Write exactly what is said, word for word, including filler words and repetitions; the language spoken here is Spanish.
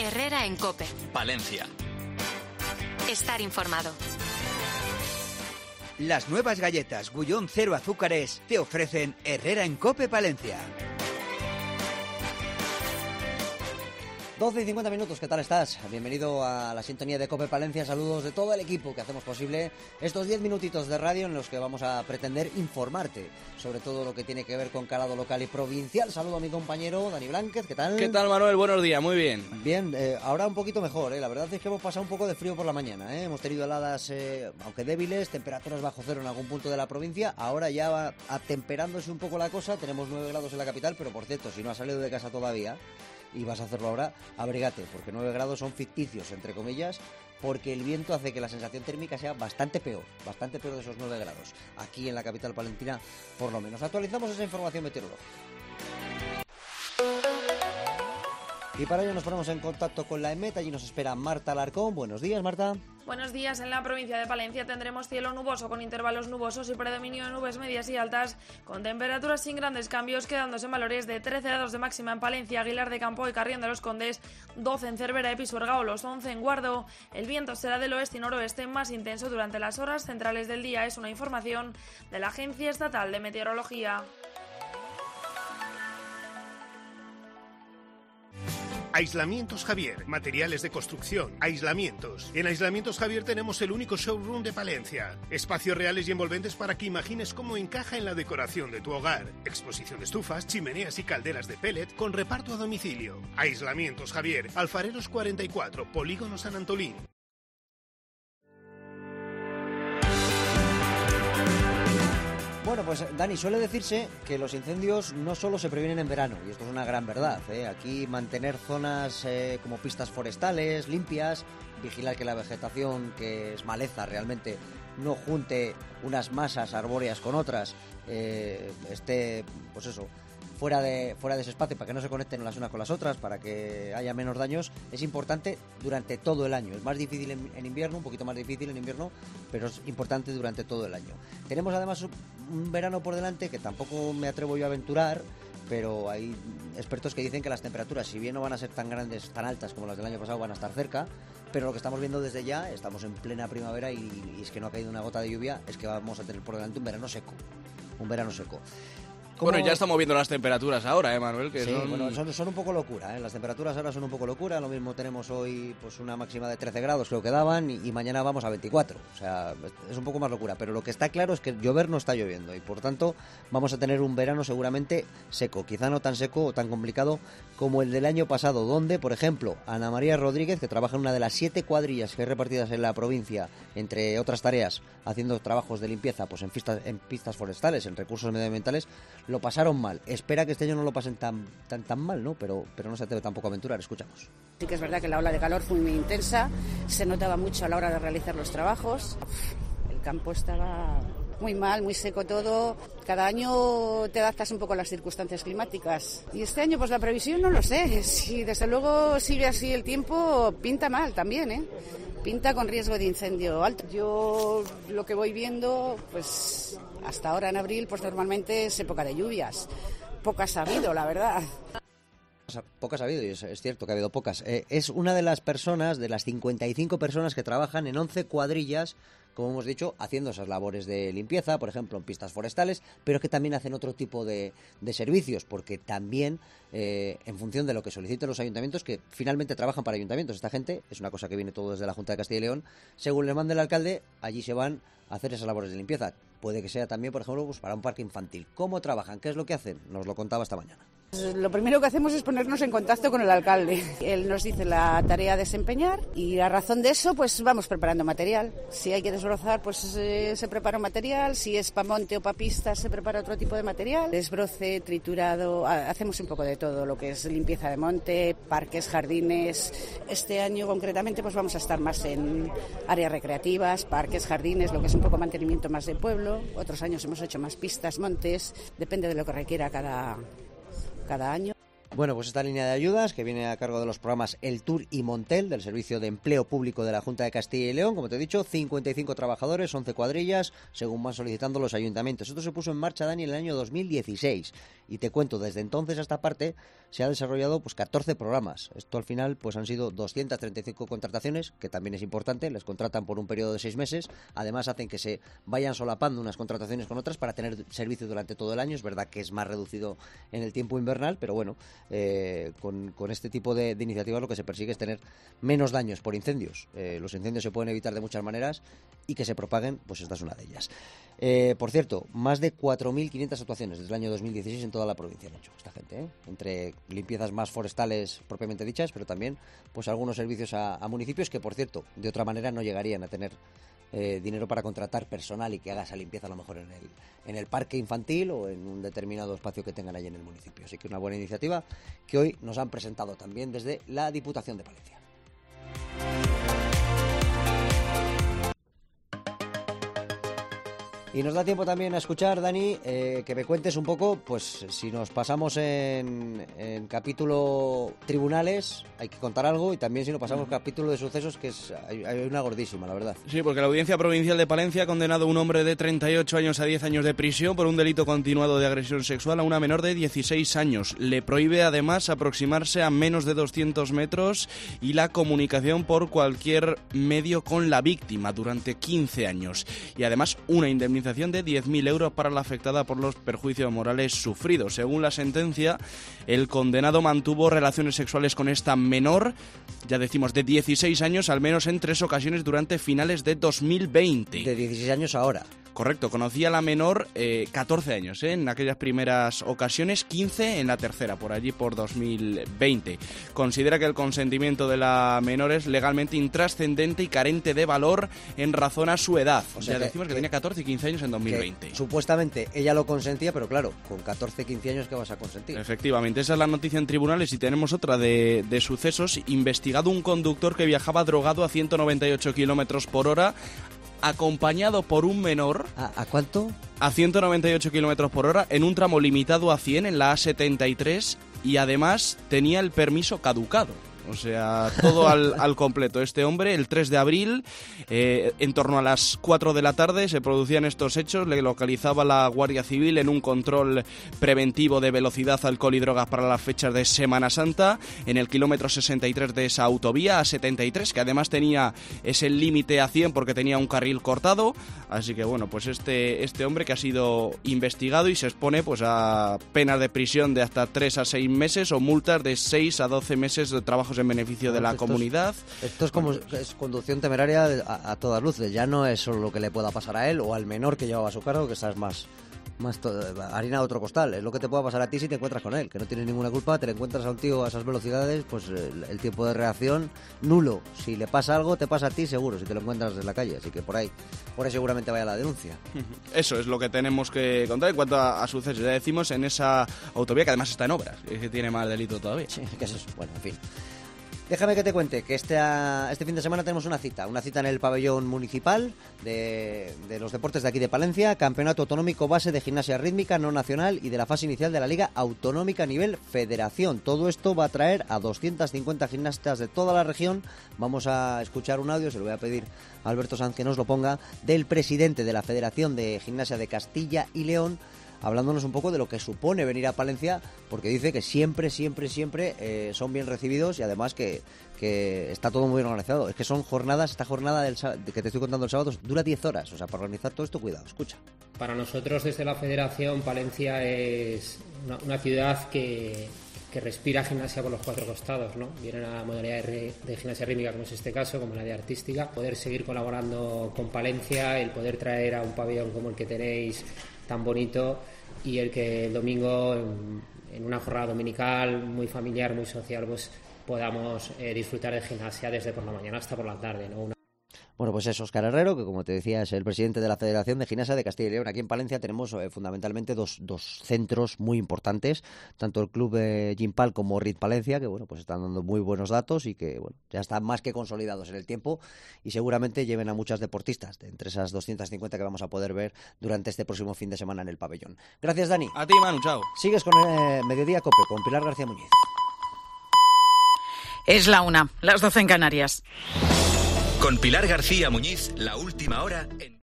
Herrera en COPE. Palencia. Estar informado. Las nuevas galletas Gullón cero azúcares te ofrecen Herrera en COPE Palencia. doce y cincuenta minutos, ¿qué tal estás? Bienvenido a la sintonía de COPE Palencia. Saludos de todo el equipo que hacemos posible estos diez minutitos de radio en los que vamos a pretender informarte sobre todo lo que tiene que ver con calado local y provincial. Saludo a mi compañero Dani Blánquez, ¿qué tal? ¿Qué tal, Manuel? Buenos días, muy bien. Bien, eh, ahora un poquito mejor, ¿eh? La verdad es que hemos pasado un poco de frío por la mañana, ¿eh? Hemos tenido heladas, eh, aunque débiles, temperaturas bajo cero en algún punto de la provincia. Ahora ya va atemperándose un poco la cosa, tenemos nueve grados en la capital, pero por cierto, si no has salido de casa todavía y vas a hacerlo ahora, abrígate, porque nueve grados son ficticios, entre comillas, porque el viento hace que la sensación térmica sea bastante peor, bastante peor de esos nueve grados, aquí en la capital palentina, por lo menos. Actualizamos esa información meteorológica. Y para ello nos ponemos en contacto con la EMET, allí nos espera Marta Alarcón. Buenos días, Marta. Buenos días. En la provincia de Palencia tendremos cielo nuboso con intervalos nubosos y predominio de nubes medias y altas, con temperaturas sin grandes cambios, quedándose en valores de trece grados de máxima en Palencia, Aguilar de Campo y Carrión de los Condes, doce en Cervera y Pisuerga o los once en Guardo. El viento será del oeste y noroeste más intenso durante las horas centrales del día. Es una información de la Agencia Estatal de Meteorología. Aislamientos Javier, materiales de construcción, aislamientos. En Aislamientos Javier tenemos el único showroom de Palencia. Espacios reales y envolventes para que imagines cómo encaja en la decoración de tu hogar. Exposición de estufas, chimeneas y calderas de pellet con reparto a domicilio. Aislamientos Javier, Alfareros cuarenta y cuatro, Polígono San Antolín. Bueno, pues Dani, suele decirse que los incendios no solo se previenen en verano, y esto es una gran verdad, ¿eh? Aquí mantener zonas eh, como pistas forestales limpias, vigilar que la vegetación, que es maleza realmente, no junte unas masas arbóreas con otras, eh, esté, pues eso, fuera de fuera de ese espacio para que no se conecten las unas con las otras, para que haya menos daños, es importante durante todo el año. Es más difícil en, en invierno, un poquito más difícil en invierno, pero es importante durante todo el año. Tenemos además un verano por delante que tampoco me atrevo yo a aventurar, pero hay expertos que dicen que las temperaturas, si bien no van a ser tan grandes, tan altas como las del año pasado, van a estar cerca, pero lo que estamos viendo desde ya, estamos en plena primavera y, y es que no ha caído una gota de lluvia, es que vamos a tener por delante un verano seco, un verano seco. ¿Cómo? Bueno, ya estamos viendo las temperaturas ahora, ¿eh, Manuel? Que sí, son... bueno, son, son un poco locura, ¿eh? Las temperaturas ahora son un poco locura. Lo mismo tenemos hoy pues una máxima de trece grados, creo que daban, y, y mañana vamos a veinticuatro. O sea, es un poco más locura. Pero lo que está claro es que llover no está lloviendo y, por tanto, vamos a tener un verano seguramente seco. Quizá no tan seco o tan complicado como el del año pasado, donde, por ejemplo, Ana María Rodríguez, que trabaja en una de las siete cuadrillas que hay repartidas en la provincia, entre otras tareas, haciendo trabajos de limpieza pues en pistas, en pistas forestales, en recursos medioambientales, lo pasaron mal. Espera que este año no lo pasen tan tan tan mal, ¿no? Pero, pero no se atreve tampoco a aventurar. Escuchamos. Sí que es verdad que la ola de calor fue muy intensa, se notaba mucho a la hora de realizar los trabajos. El campo estaba muy mal, muy seco todo. Cada año te adaptas un poco a las circunstancias climáticas. Y este año, pues la previsión no lo sé. Si desde luego sigue así el tiempo, pinta mal también, ¿eh? Pinta con riesgo de incendio alto. Yo lo que voy viendo, pues hasta ahora en abril, pues normalmente es época de lluvias. Pocas ha habido, la verdad. Pocas ha habido, y es, es cierto que ha habido pocas. Eh, es una de las personas, de las cincuenta y cinco personas que trabajan en once cuadrillas, como hemos dicho, haciendo esas labores de limpieza, por ejemplo, en pistas forestales, pero que también hacen otro tipo de, de servicios, porque también, eh, en función de lo que soliciten los ayuntamientos, que finalmente trabajan para ayuntamientos, esta gente, es una cosa que viene todo desde la Junta de Castilla y León, según les mande el alcalde, allí se van a hacer esas labores de limpieza. Puede que sea también, por ejemplo, pues para un parque infantil. ¿Cómo trabajan? ¿Qué es lo que hacen? Nos lo contaba esta mañana. Lo primero que hacemos es ponernos en contacto con el alcalde. Él nos dice la tarea a desempeñar y a razón de eso pues vamos preparando material. Si hay que desbrozar pues eh, se prepara un material, si es para monte o para pista se prepara otro tipo de material. Desbroce, triturado, hacemos un poco de todo, lo que es limpieza de monte, parques, jardines. Este año concretamente pues vamos a estar más en áreas recreativas, parques, jardines, lo que es un poco mantenimiento más de pueblo. Otros años hemos hecho más pistas, montes, depende de lo que requiera cada... cada año. Bueno, pues esta línea de ayudas que viene a cargo de los programas El Tour y Montel del Servicio de Empleo Público de la Junta de Castilla y León, como te he dicho, cincuenta y cinco trabajadores, once cuadrillas, según van solicitando los ayuntamientos. Esto se puso en marcha, Dani, en el año dos mil dieciséis. Y te cuento, desde entonces a esta parte se ha desarrollado pues catorce programas. Esto al final pues han sido doscientas treinta y cinco contrataciones, que también es importante, les contratan por un periodo de seis meses. Además hacen que se vayan solapando unas contrataciones con otras para tener servicio durante todo el año. Es verdad que es más reducido en el tiempo invernal, pero bueno, eh, con, con este tipo de, de iniciativas lo que se persigue es tener menos daños por incendios. Eh, los incendios se pueden evitar de muchas maneras y que se propaguen, pues esta es una de ellas. Eh, por cierto, más de cuatro mil quinientas actuaciones desde el año dos mil dieciséis en toda la provincia han hecho esta gente, ¿eh? Entre limpiezas más forestales propiamente dichas, pero también pues algunos servicios a, a municipios que, por cierto, de otra manera no llegarían a tener eh, dinero para contratar personal y que haga esa limpieza a lo mejor en el, en el parque infantil o en un determinado espacio que tengan allí en el municipio. Así que una buena iniciativa que hoy nos han presentado también desde la Diputación de Palencia. Y nos da tiempo también a escuchar, Dani, eh, que me cuentes un poco, pues si nos pasamos en, en capítulo tribunales, hay que contar algo, y también si nos pasamos capítulo de sucesos, que es hay, hay una gordísima, la verdad. Sí, porque la Audiencia Provincial de Palencia ha condenado a un hombre de treinta y ocho años a diez años de prisión por un delito continuado de agresión sexual a una menor de dieciséis años. Le prohíbe además aproximarse a menos de doscientos metros y la comunicación por cualquier medio con la víctima durante quince años. Y además una indemnización de diez mil euros para la afectada por los perjuicios morales sufridos. Según la sentencia, el condenado mantuvo relaciones sexuales con esta menor, ya decimos, de dieciséis años, al menos en tres ocasiones durante finales de dos mil veinte. De dieciséis años ahora. Correcto, conocía a la menor eh, catorce años, ¿eh? En aquellas primeras ocasiones, quince en la tercera, por allí por dos mil veinte. Considera que el consentimiento de la menor es legalmente intrascendente y carente de valor en razón a su edad. O sea, ya que, decimos que, que tenía catorce y quince años en dos mil veinte. Supuestamente ella lo consentía, pero claro, con catorce, quince años, ¿qué vas a consentir? Efectivamente, esa es la noticia en tribunales. Y tenemos otra de, de sucesos. Investigado un conductor que viajaba drogado a ciento noventa y ocho kilómetros por hora, acompañado por un menor. ¿A, a cuánto? A ciento noventa y ocho kilómetros por hora en un tramo limitado a cien en la A setenta y tres, y además tenía el permiso caducado. O sea, todo al, al completo. Este hombre, el tres de abril, eh, en torno a las cuatro de la tarde, se producían estos hechos. Le localizaba la Guardia Civil en un control preventivo de velocidad, alcohol y drogas para las fechas de Semana Santa, en el kilómetro sesenta y tres de esa autovía, A setenta y tres, que además tenía ese límite a cien porque tenía un carril cortado. Así que bueno, pues este, este hombre que ha sido investigado y se expone pues a penas de prisión de hasta tres a seis meses o multas de seis a doce meses de trabajos en beneficio de la esto comunidad. Es, esto es como bueno, pues, es conducción temeraria a, a todas luces. Ya no es solo lo que le pueda pasar a él o al menor que llevaba a su cargo, que estás más, más to- harina de otro costal. Es lo que te pueda pasar a ti si te encuentras con él, que no tienes ninguna culpa, te le encuentras a un tío a esas velocidades, pues el, el tiempo de reacción nulo. Si le pasa algo, te pasa a ti seguro, si te lo encuentras en la calle. Así que por ahí, por ahí seguramente vaya la denuncia. Eso es lo que tenemos que contar en cuanto a, a sucesos. Ya decimos, en esa autovía que además está en obras, es que tiene más delito todavía. Sí, ¿qué es eso? Bueno, en fin. Déjame que te cuente que este, este fin de semana tenemos una cita, una cita en el pabellón municipal de, de los deportes de aquí de Palencia, Campeonato Autonómico Base de Gimnasia Rítmica No Nacional y de la fase inicial de la Liga Autonómica a nivel Federación. Todo esto va a traer a doscientas cincuenta gimnastas de toda la región. Vamos a escuchar un audio, se lo voy a pedir a Alberto Sanz que nos lo ponga, del presidente de la Federación de Gimnasia de Castilla y León, hablándonos un poco de lo que supone venir a Palencia, porque dice que siempre, siempre, siempre eh, son bien recibidos y además que, que está todo muy bien organizado. Es que son jornadas, esta jornada del, que te estoy contando el sábado dura diez horas, o sea, para organizar todo esto, cuidado, escucha. Para nosotros desde la Federación, Palencia es una, una ciudad que, que respira gimnasia por los cuatro costados, ¿no? Viene una modalidad de, de gimnasia rítmica, como es este caso, como la de artística. Poder seguir colaborando con Palencia, el poder traer a un pabellón como el que tenéis tan bonito y el que el domingo en, en una jornada dominical muy familiar, muy social, pues podamos eh, disfrutar de gimnasia desde por la mañana hasta por la tarde, ¿no? Una... Bueno, pues es Óscar Herrero, que como te decía es el presidente de la Federación de Gimnasia de Castilla y León. Aquí en Palencia tenemos eh, fundamentalmente dos, dos centros muy importantes, tanto el club de Gimpal como Rit Palencia, que bueno, pues están dando muy buenos datos y que bueno, ya están más que consolidados en el tiempo y seguramente lleven a muchas deportistas, de entre esas doscientas cincuenta que vamos a poder ver durante este próximo fin de semana en el pabellón. Gracias, Dani. A ti, Manu, chao. Sigues con eh, Mediodía Cope, con Pilar García Muñiz. Es la una, las doce en Canarias. Con Pilar García Muñiz, la última hora en...